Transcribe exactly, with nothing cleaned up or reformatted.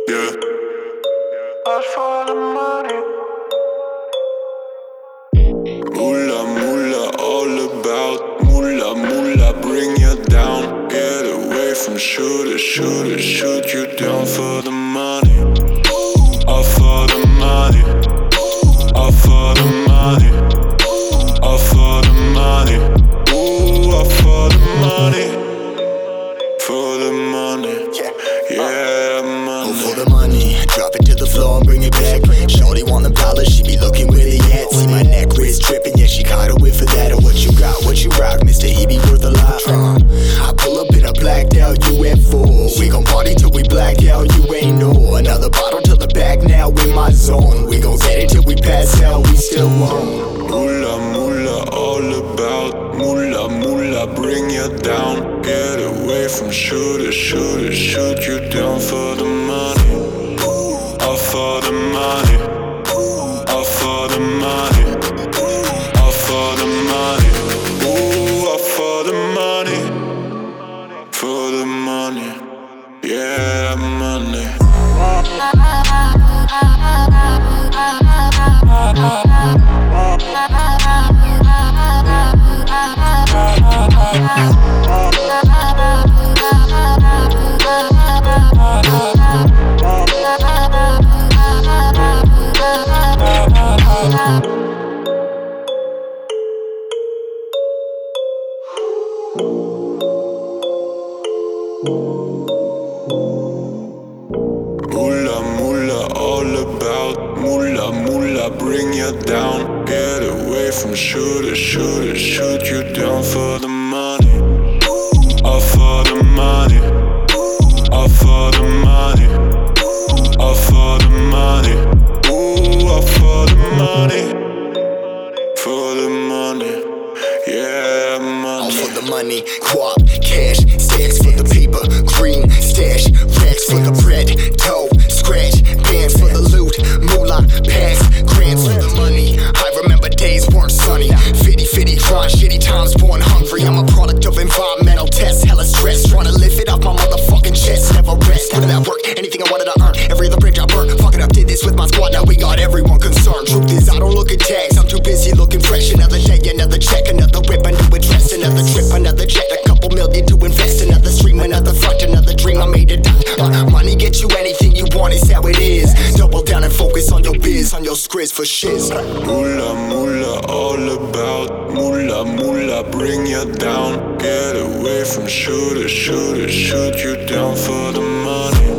Yeah. All for the money. Moolah, moolah, all about moolah, moolah, bring you down. Get away from shooters, shooters, shoot you down for the money. All for the money. All for the money. All for the money. Ooh, all for the money. For the money. Yeah, money. Oh, for the money. Drop it to the floor and bring it back. Shorty want the dollar, she be looking where they at. See my neck wrist dripping, yeah, she caught a whiff for that. Or what you got, what you rock, Mister E be worth a lot. uh, I pull up in a blacked out U F O. We gon' party till we black out, you ain't know. Another bottle till the back, now in my zone. We gon' get it till we pass out, we still won't. Moolah, moolah, all about moolah, moolah, bring you down. Get away from shooters, shooters, shoot you down for the money. All for the money. All for the money. All for the money. Ooh, all for the money. For the money. Yeah, money. Moolah, moolah, all about moolah, moolah, bring you down. Get away from shooters, shooters, shoot you down for the money. All for the money. All for the money. All for the money. Ooh, all for the money. For the money. Yeah, money. All for the money, guap, cash, stacks for the paper, green, stash, racks for the bread, dough, scratch, bands for the loot, moolah, packs, grants for the money. I remember days weren't sunny, fitty fitty grind, shitty times, born hungry. I'm a product of environmental tests, hella stress, trying to lift it off my motherfucking chest, never rest. Put it at work, anything I wanted to earn, every other bridge I burnt, fuck it up, did this with my squad, now we got everyone concerned. Truth is I don't look at tags, I'm too busy looking fresh. Another day, another check, another whip, a new address, another trip, another jet, a couple million to invest, another stream, another front, another dream I made it. Uh, money get you anything you want, it's how it is. Double down and focus on your biz, on your scriz for shiz. Moolah, moolah, all about moolah, moolah, bring you down. Get away from shooters, shooters, shoot you down for the money.